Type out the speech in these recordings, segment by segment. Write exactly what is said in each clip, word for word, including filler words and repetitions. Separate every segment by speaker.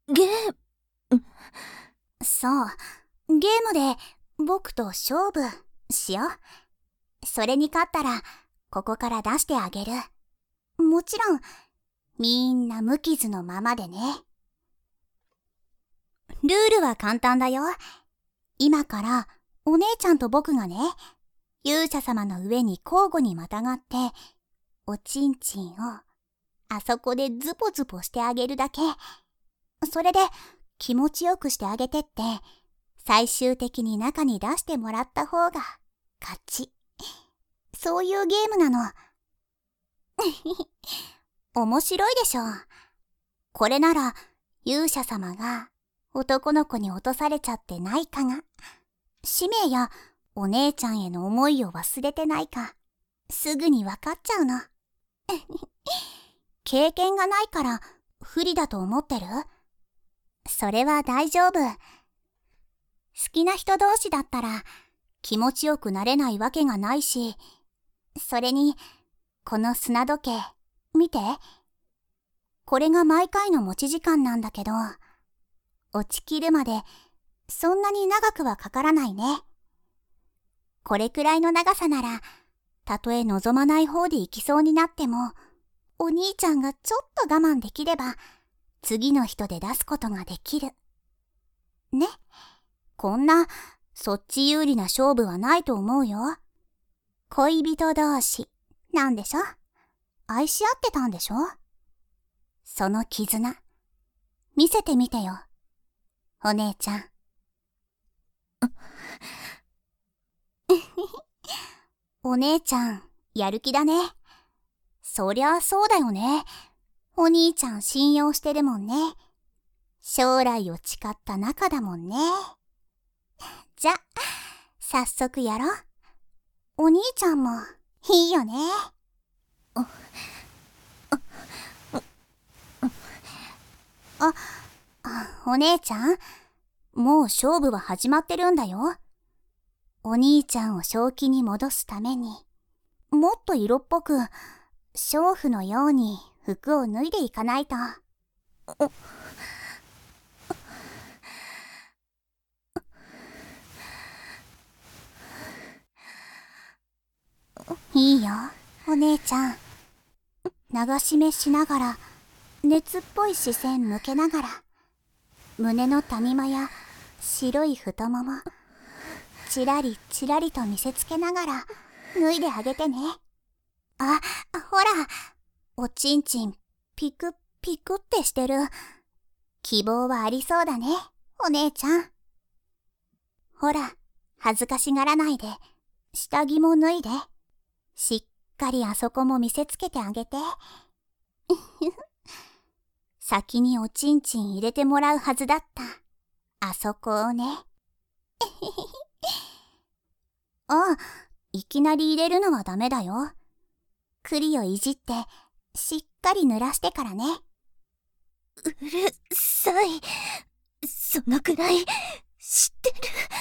Speaker 1: ゲーム。
Speaker 2: そう、ゲームで僕と勝負しよう。それに勝ったらここから出してあげる。もちろんみんな無傷のままでね。ルールは簡単だよ。今からお姉ちゃんと僕がね、勇者様の上に交互にまたがっておちんちんをあそこでズポズポしてあげるだけ。それで気持ちよくしてあげてって、最終的に中に出してもらった方が勝ち。そういうゲームなの。面白いでしょ。これなら勇者様が男の子に落とされちゃってないかが、使命やお姉ちゃんへの思いを忘れてないか、すぐにわかっちゃうの。経験がないから不利だと思ってる？それは大丈夫。好きな人同士だったら気持ちよくなれないわけがないし、それにこの砂時計見て。これが毎回の持ち時間なんだけど、落ちきるまでそんなに長くはかからないね。これくらいの長さなら、たとえ望まない方で行きそうになっても、お兄ちゃんがちょっと我慢できれば、次の人で出すことができる。ね。こんな、そっち有利な勝負はないと思うよ。恋人同士、なんでしょ？愛し合ってたんでしょ？その絆、見せてみてよ、お姉ちゃん。お姉ちゃん、やる気だね。そりゃそうだよね。お兄ちゃん信用してるもんね。将来を誓った仲だもんね。じゃ、早速やろう。お兄ちゃんもいいよね。あ、お姉ちゃん、もう勝負は始まってるんだよ。お兄ちゃんを正気に戻すために、もっと色っぽく、娼婦のように服を脱いでいかないと。いいよ、お姉ちゃん。流し目しながら、熱っぽい視線向けながら、胸の谷間や白い太もも、ちらりちらりと見せつけながら脱いであげてね。あ、ほら、おちんちんピクピクってしてる。希望はありそうだね、お姉ちゃん。ほら、恥ずかしがらないで、下着も脱いで、しっかりあそこも見せつけてあげて。先におちんちん入れてもらうはずだった。あそこをね。ああ、いきなり入れるのはダメだよ。栗をいじって、しっかり濡らしてからね。
Speaker 1: うるさい。そのくらい、知ってる。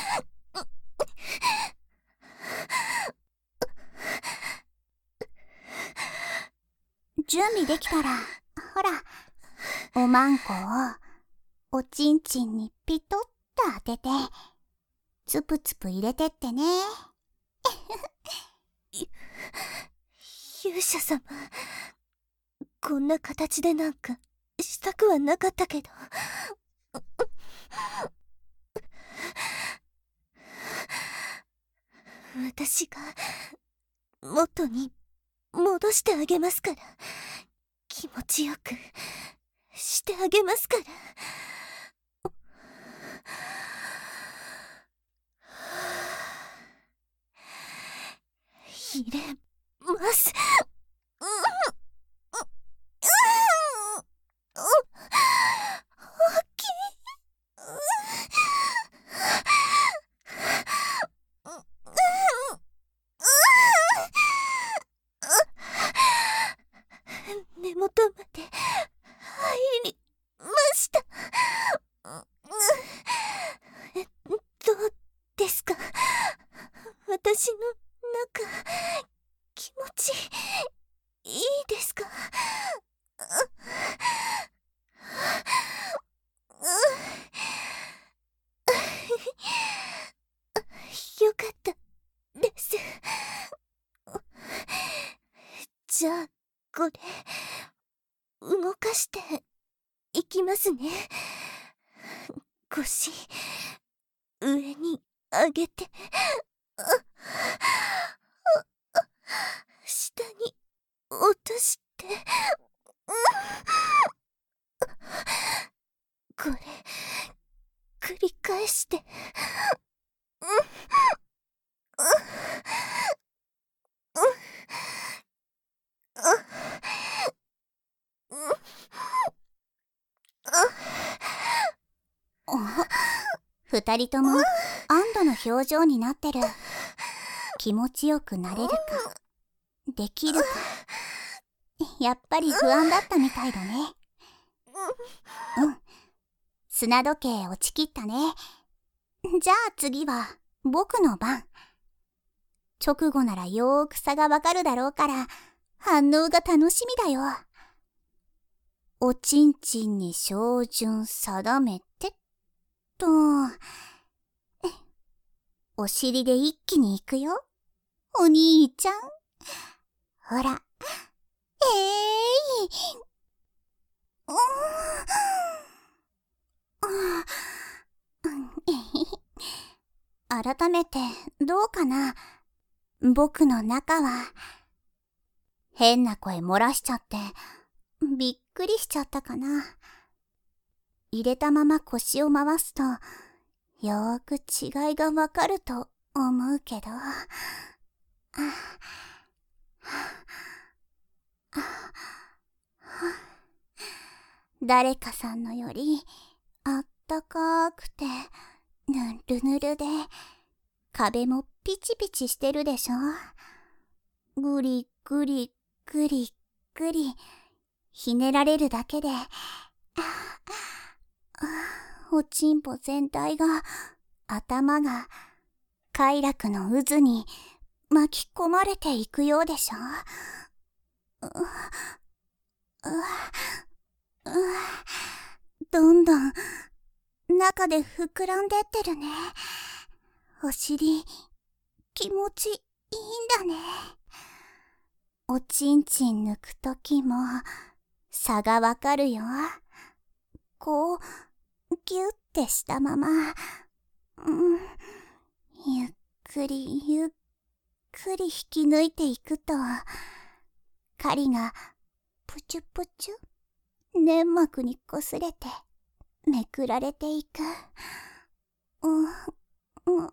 Speaker 2: 準備できたら、ほら、おまんこをおちんちんにピトッと当てて、つぷつぷ入れてってね。
Speaker 1: 勇者様、こんな形でなんかしたくはなかったけど。私が元に戻してあげますから、気持ちよくしてあげますから。入れます。根元まで入りました。どうですか？私の中、気持ちかしていきますね。腰上に上げて、下に落として、これ繰り返して、
Speaker 2: 二人とも安堵の表情になってる。気持ちよくなれるか、できるか、やっぱり不安だったみたいだね。うん、砂時計落ちきったね。じゃあ次は僕の番。直後ならよーく差がわかるだろうから反応が楽しみだよ。おちんちんに照準定めてっと、お尻で一気に行くよ、お兄ちゃん。ほら、えーい。改めてどうかな。僕の中は変な声漏らしちゃってびっくりしちゃったかな。入れたまま腰を回すとよーく違いがわかると思うけど、誰かさんのよりあったかくてぬるぬるで壁もピチピチしてるでしょ。ぐりぐりぐりぐりひねられるだけでおちんぽ全体が、頭が快楽の渦に巻き込まれていくようでしょ。うううどんどん中で膨らんでってるね。お尻気持ちいいんだね。おちんちん抜くときも差がわかるよ。こうギュッてしたまま、うん、ゆっくりゆっくり引き抜いていくと、針がプチュプチュ粘膜にこすれてめくられていく。うん、うん、あ、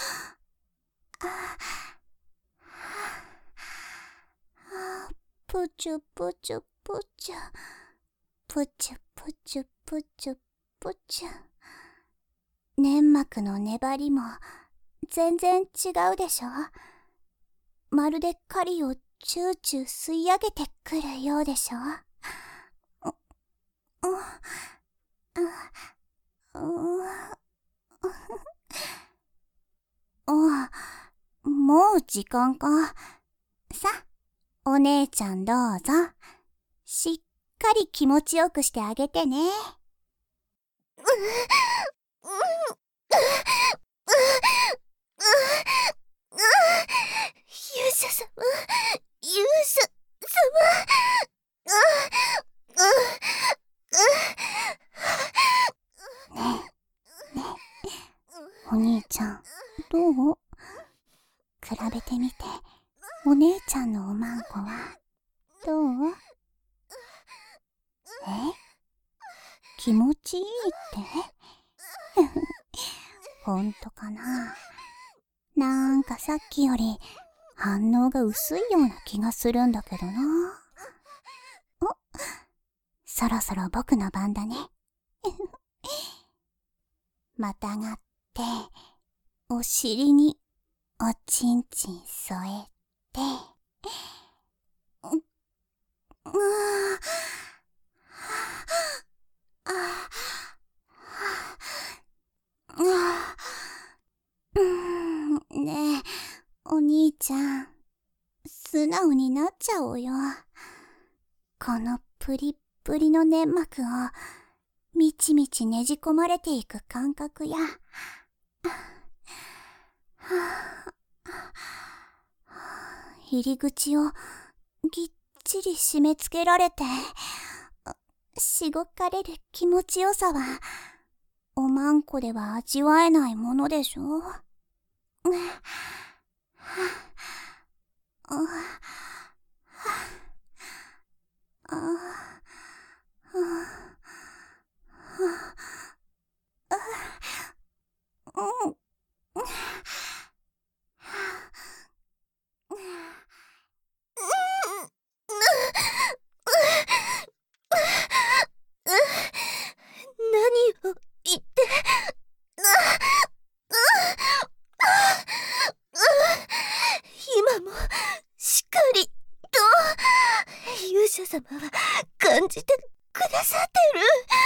Speaker 2: プチュプチュプチュプチュプチュプチュプチュ。粘膜の粘りも全然違うでしょ。まるで針をチューチュー吸い上げてくるようでしょ。う、う、う、う、もう時間か。さ、お姉ちゃんどうぞ。しっかり気持ちよくしてあげてね。
Speaker 1: 勇者様、勇者様。
Speaker 2: ねえ、ねえ、お兄ちゃん、どう？比べてみて、お姉ちゃんのおまんこは、どう？え？気持ちいいって？ほんとかな？なんかさっきより反応が薄いような気がするんだけどな。お、そろそろ僕の番だね。またがって、お尻におちんちん添えて、う、うー、あ、あ、うん、ねえ、お兄ちゃん、素直になっちゃおうよ。このプリップリの粘膜をみちみちねじ込まれていく感覚や、入り口をぎっちり締め付けられて、 しごかれる気持ちよさは、おまんこでは味わえないものでしょ。うんああうん
Speaker 1: 何を言って、今もしっかりと勇者様は感じてくださってる。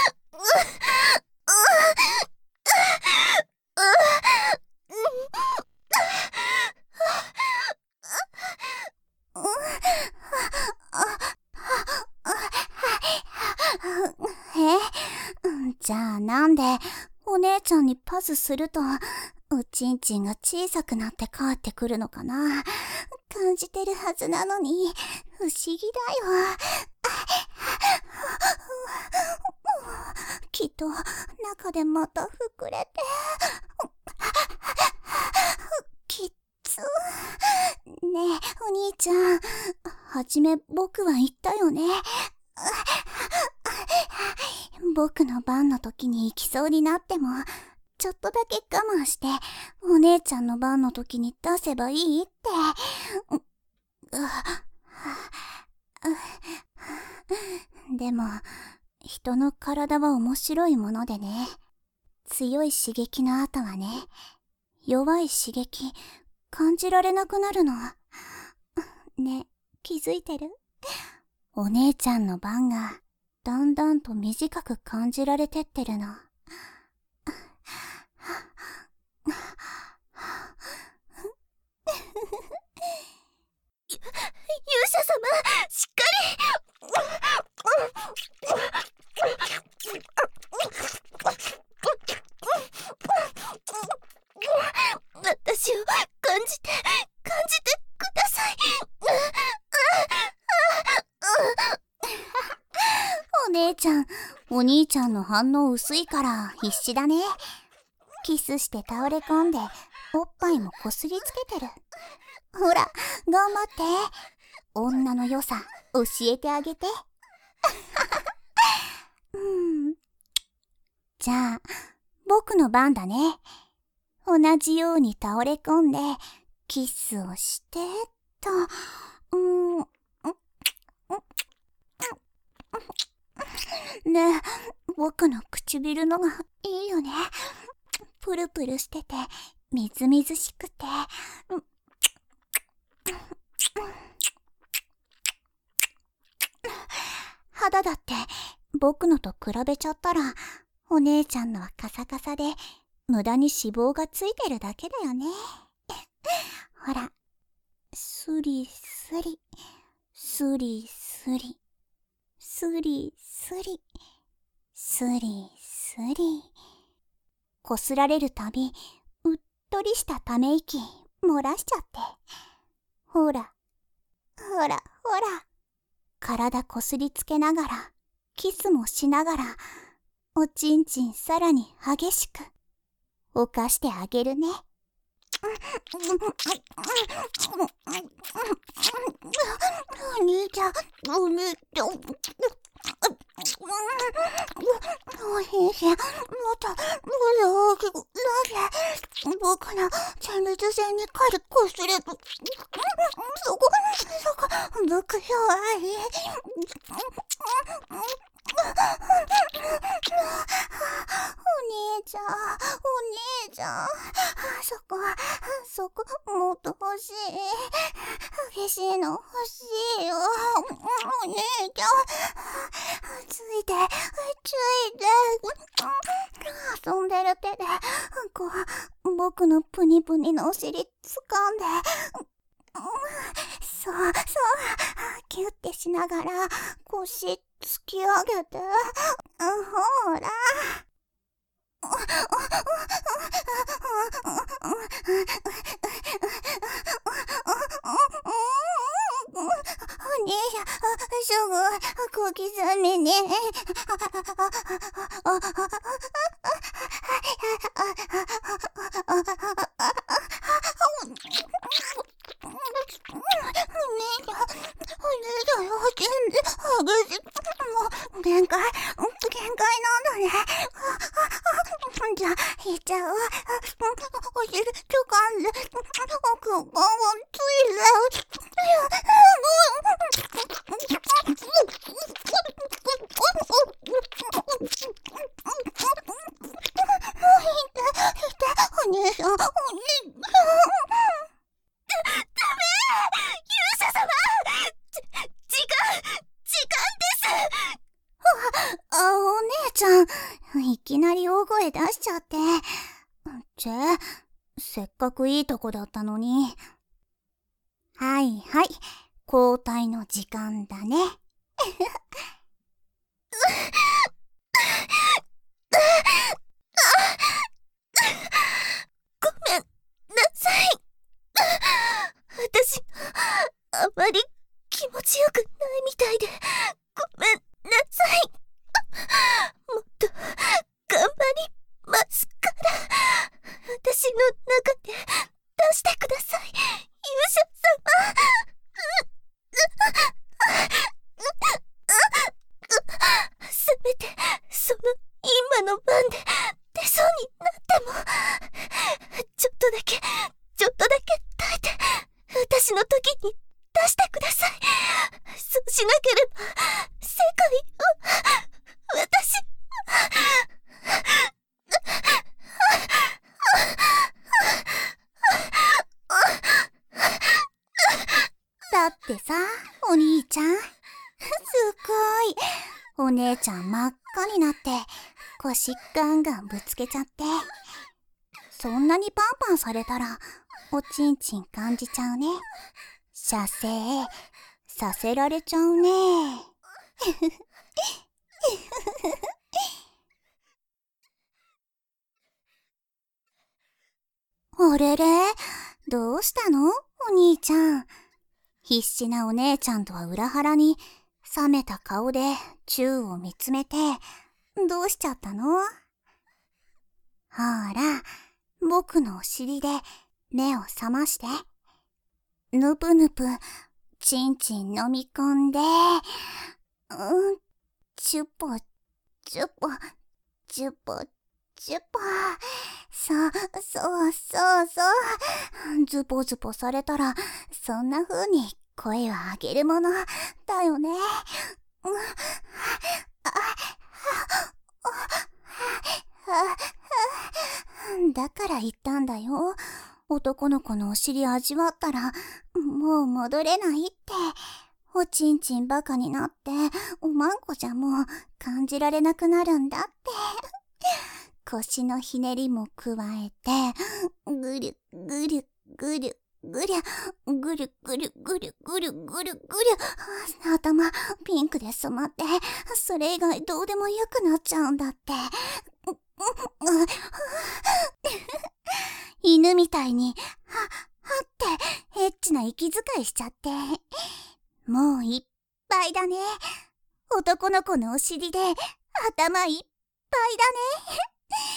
Speaker 2: え？じゃあなんでお姉ちゃんにパスするとおちんちんが小さくなって帰ってくるのかな。感じてるはずなのに不思議だよ。きっと中でまた膨れてきっつ。ねえお兄ちゃん、はじめ僕は言ったよね。僕の番の時に行きそうになってもちょっとだけ我慢してお姉ちゃんの番の時に出せばいいって。でも人の体は面白いものでね、強い刺激の後はね、弱い刺激感じられなくなるの。ね、気づいてる？お姉ちゃんの番がだんだんと短く感じられてってるの。
Speaker 1: 勇者様、しっかり私を感じて感じてください。
Speaker 2: お姉ちゃん、お兄ちゃんの反応薄いから必死だね。キスして倒れ込んでおっぱいもこすりつけてる。ほら頑張って、女の良さ教えてあげて。うん、じゃあ僕の番だね。同じように倒れ込んでキスをしてと。うんねえ、僕の唇のがいいよね。プルプルしててみずみずしくて、肌だって僕のと比べちゃったらお姉ちゃんのはカサカサで無駄に脂肪がついてるだけだよね。ほら、スリスリスリスリスリスリスリスリ、こすられるたびうっとりしたため息漏らしちゃって、ほらほらほら、体こすりつけながらキスもしながらおちんちんさらに激しく犯してあげるね。お兄ちゃん、お兄ちゃん、おいしい、もっともっと大きくなぜ僕の前立腺に軽くこすれば、そこそこ僕弱い。お兄ちゃん、お兄ちゃん、そこそこもっと欲しい、激しいの欲しいよ。お兄ちゃん、ついてついて、遊んでる手でこう僕のプニプニのお尻掴んで、そうそう、キュッてしながら腰突き上げて、ほらお兄ちゃん、すぐ小刻みに限界、限界なんだね。じゃあ、引いちゃう。お尻、ちょかんで、奥、ごんごんついれ。お姉さん、お姉さん。いきなり大声出しちゃって。ちぇ、せっかくいいとこだったのに。はいはい、交代の時間だね。
Speaker 1: ごめんなさい。私、あまり気持ちよくないみたいで、ごめんなさい。もっと頑張りますから、私の中で出してください、勇者様。せめてその今の番で出そうになっても、ちょっとだけちょっとだけ耐えて私の時に出してください。そうしなければ世界を私
Speaker 2: だってさ、お兄ちゃん、すごい、お姉ちゃん真っ赤になって腰ガンガンぶつけちゃって、そんなにパンパンされたらおちんちん感じちゃうね。射精させられちゃうね。あれれ、どうしたのお兄ちゃん。必死なお姉ちゃんとは裏腹に冷めた顔で宙を見つめて、どうしちゃったの？ほら、僕のお尻で目を覚まして。ぬぷぬぷ、ちんちん飲み込んで、うん、チュポ、チュポ、チュポ、チュポ。そう、そう、そうそう。ズポズポされたら、そんな風に声を上げるものだよね。だから言ったんだよ。男の子のお尻味わったら、もう戻れないって。おちんちんバカになって、おまんこじゃもう感じられなくなるんだって。腰のひねりも加えて、ぐるぐるぐるぐりゃ、ぐるぐるぐるぐるぐるぐりゃ、頭ピンクで染まって、それ以外どうでもよくなっちゃうんだって。犬みたいに、は、はってエッチな息遣いしちゃって。もういっぱいだね。男の子のお尻で頭いっぱいだね。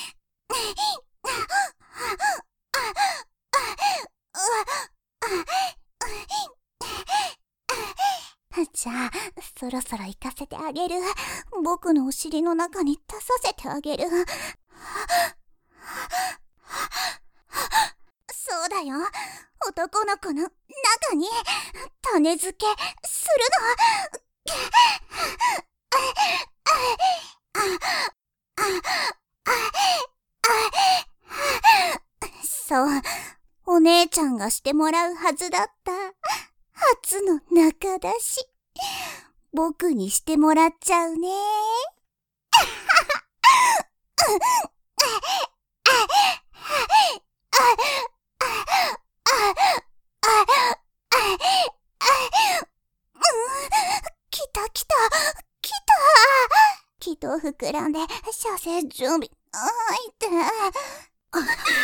Speaker 2: じゃあ、そろそろ行かせてあげる。僕のお尻の中に出させてあげる。そうだよ。男の子の中に種付けするの。そう、お姉ちゃんがしてもらうはずだった。初の仲出し。僕にしてもらっちゃうね。来た来た来た。気と膨らんで射精準備。あいて。ダメ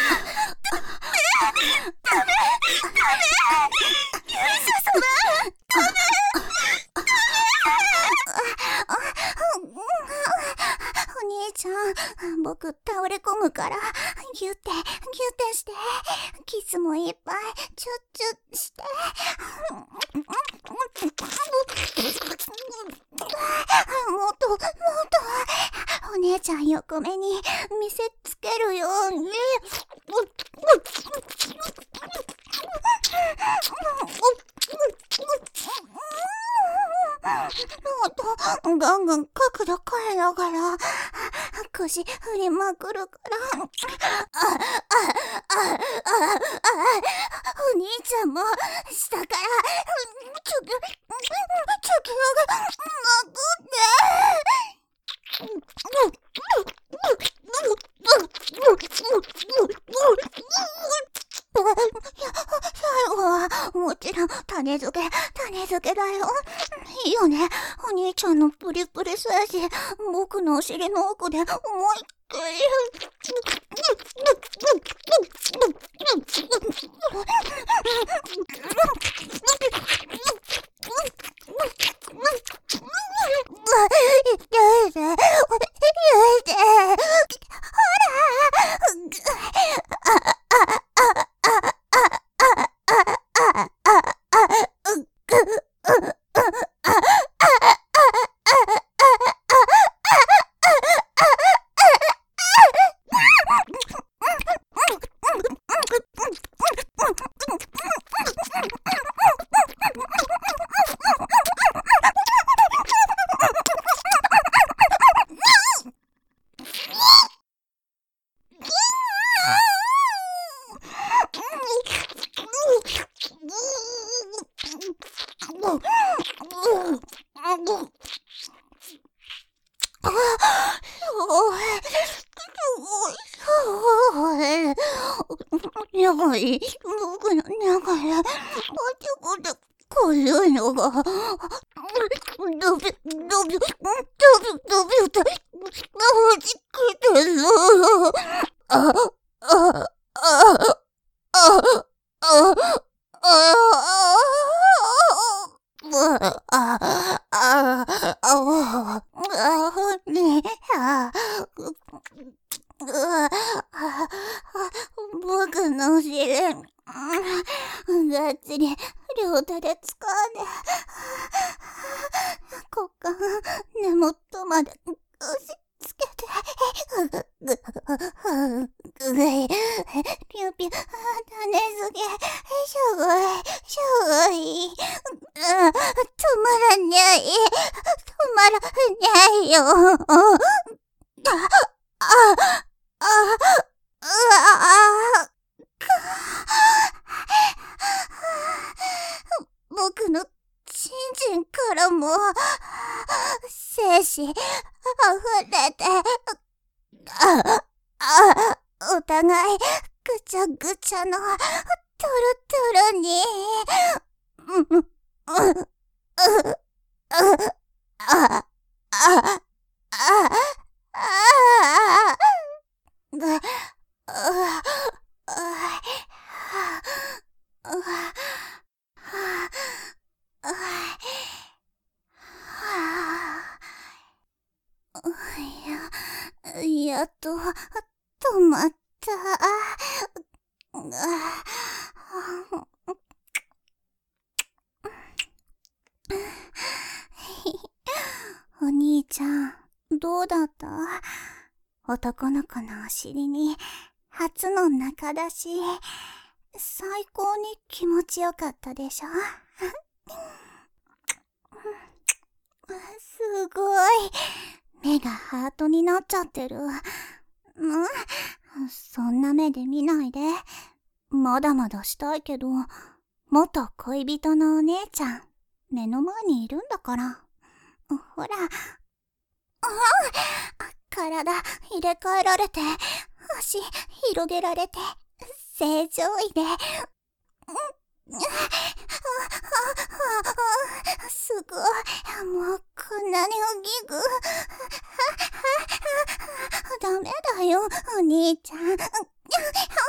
Speaker 2: ダメダメ、勇者様ダメダメ。 ちゃん、僕倒れ込むから、ギュって、ギュってして、キスもいっぱい、チュッチュッして。もっと、もっと、お姉ちゃん横目に見せつけるように。もっと、ガンガン角度変えながら、腰振りまくるから。あ、あ、あ、あ、あ、お兄ちゃんも、下から、ちょ、ちょ、ちょ、ちょ、が、まくって。最後はもちろん種付け種付けだよ。いいよね、お兄ちゃんのプリプリ精子、僕のお尻の奥で思いっきり。長い、僕の長い、あちこちこういうのが、ドビ、ドビ、ドビ、ドビ、ドビと、はじけてる。あ、あ、あ、あ、あ、あ、あ、あ、あ、あ、ねあ、僕のお尻、がっつり両手で掴んで、股間、根元まで押しつけて、ぐ、ぐ、ぐい、ぴゅぴゅ、種付け、しょごい、しょごい、止まらにゃい、止まらにゃいよ。あ、あ、あ、うわ、僕のちんちんからも精子溢れて、あ、あ、お互いぐちゃぐちゃのトロトロに、うん、うん、うん、あ、あ、あ、あ、あ、ぐ、う、や、やっと止まった。お兄ちゃん、どうだった？男の子のお尻に初の中出し、最高に気持ちよかったでしょ？すごい。目がハートになっちゃってる。うん、そんな目で見ないで。まだまだしたいけど、元恋人のお姉ちゃん、目の前にいるんだから。ほら。あ、体入れ替えられて、足広げられて、正常位で。すごい。もうこんなに大きく。ダメだよ、お兄ちゃん。